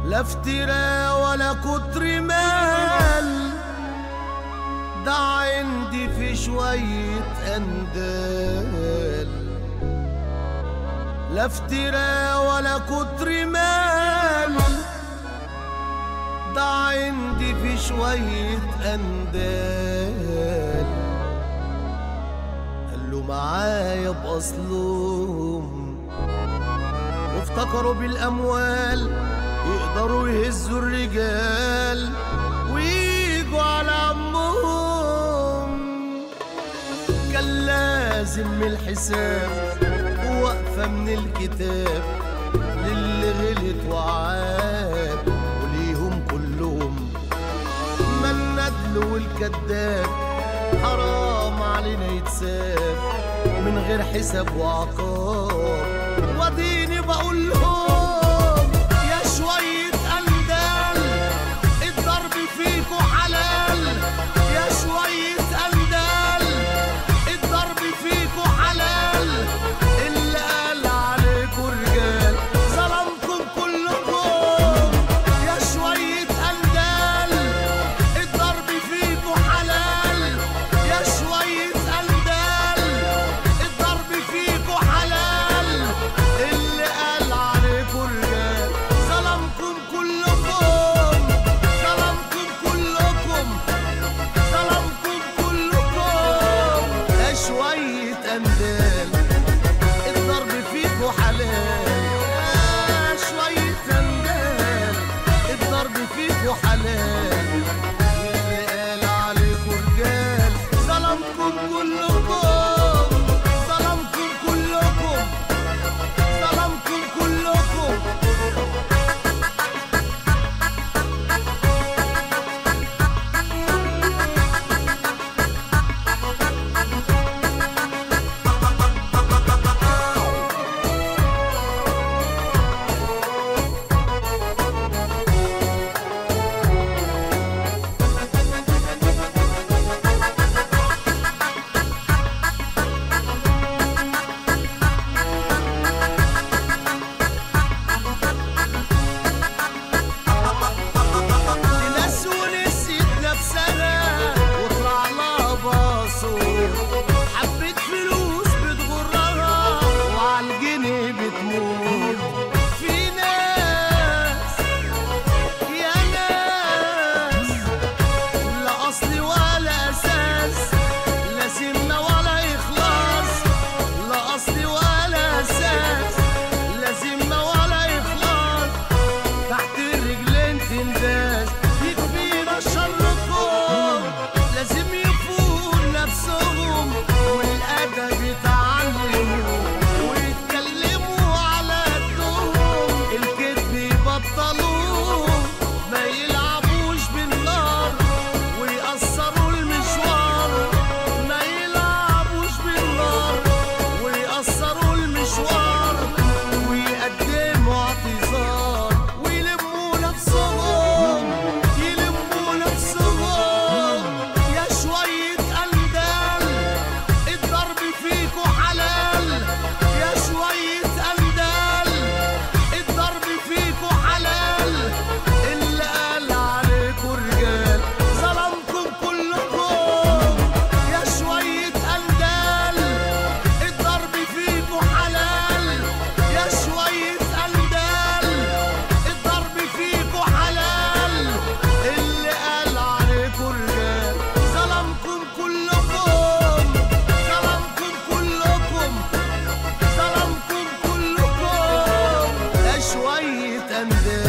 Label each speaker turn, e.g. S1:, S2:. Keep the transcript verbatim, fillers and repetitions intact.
S1: لا افتراء ولا كتر مال، ده عندي في شوية أندال. لا افتراء ولا كتر مال، ده عندي في شوية أندال. قالوا معايا بأصلهم وافتكروا بالأموال يقدروا يهزوا الرجال ويجوا على عمهم. كان لازم من الحساب ووقفة من الكتاب للي غلط وعاب وليهم كلهم. ما الندل والكذاب حرام علينا يتساب من غير حساب وعقاب. وديني بقول لهم يا شوية أندال الضرب فيكوا حلال، يا شوية أندال الضرب فيكوا حلال. اللي قال عليكوا رجال ظلمكم كلكم. يا شوية أندال الضرب فيكوا حلال، يا شوية أندال الضرب فيكوا حلال. اللي قال عليكوا رجال ظلمكم كلكم، ظلمكم كلكم، ظلمكم كلكم. يا شوية أندال الضرب فيكوا حلال، يا شوية أندال الضرب فيكوا حلال. اللي قال عليكوا رجال ظلمكم كلكم، ظلمكم كلكم، ظلمكم كلكم. ناس ونسيت نفسها وطلع لها باصور، حبت فلوس بتغرها وعالجنيه بتموت. في ناس يا ناس لا أصل ولا أساس، لا سمنة ولا إخلاص، لا أصل ولا أساس، لا سمنة ولا إخلاص. تحت الرجلين تنداس يكفينا شركم. لازم يفوقوا نفسهم والأدب يتعلموا ويتكلموا على قدهم. الكذب يبطلوه، ما يلعبوش بالنار ويقصروا المشوار، ما يلعبوش بالنار ويقصروا المشوار. ويقدموا اعتذار ويلموا نفسهم، يلموا نفسهم. يا شوية أندال الضرب فيكوا حلال، يا شوية أندال الضرب فيكوا حلال. اللي قال عليكوا رجال ظلمكم كلكم. يا شوية أندال الضرب فيكوا حلال، يا شوية أندال الضرب فيكوا حلال. اللي قال عليكوا رجال ظلمكم كلكم، ظلمكم كلكم، ظلمكم كلكم. يا شوية أندال